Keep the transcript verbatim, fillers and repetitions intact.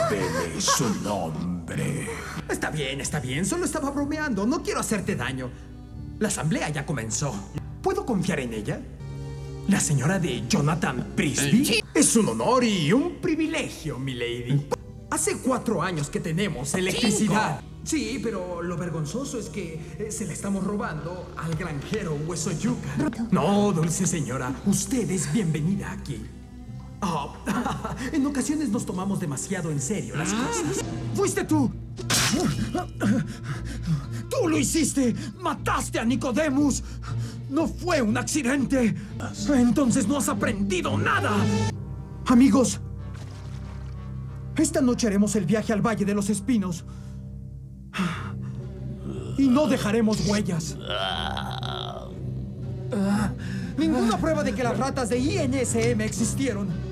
Revele su nombre. Está bien, está bien. Solo estaba bromeando. No quiero hacerte daño. La asamblea ya comenzó. ¿Puedo confiar en ella? La señora de Jonathan Prisby. Sí. Es un honor y un privilegio, milady. Hace cuatro años que tenemos electricidad. Cinco. Sí, pero lo vergonzoso es que eh, se la estamos robando al granjero Hueso Yuca. No, dulce señora, usted es bienvenida aquí. Oh, en ocasiones nos tomamos demasiado en serio las cosas. ¡Fuiste tú! ¡Tú lo hiciste! ¡Mataste a Nicodemus! ¡No fue un accidente! Entonces no has aprendido nada. Amigos, esta noche haremos el viaje al Valle de los Espinos. Y no dejaremos huellas. Uh, ninguna prueba de que las ratas de I N S M existieron.